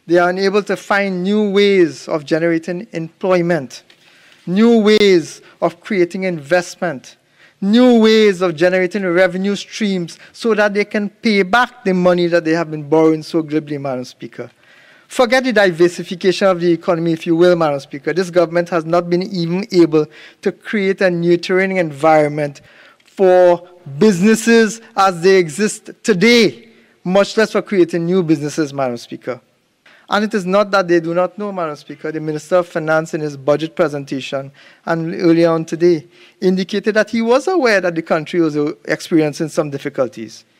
They are unable to find new ways of generating employment, new ways of creating investment, new ways of generating revenue streams so that they can pay back the money that they have been borrowing so glibly, Madam Speaker. Forget the diversification of the economy, if you will, Madam Speaker. This government has not been even able to create a nurturing environment for businesses as they exist today, much less for creating new businesses, Madam Speaker. And it is not that they do not know, Madam Speaker. The Minister of Finance in his budget presentation and earlier on today indicated that he was aware that the country was experiencing some difficulties.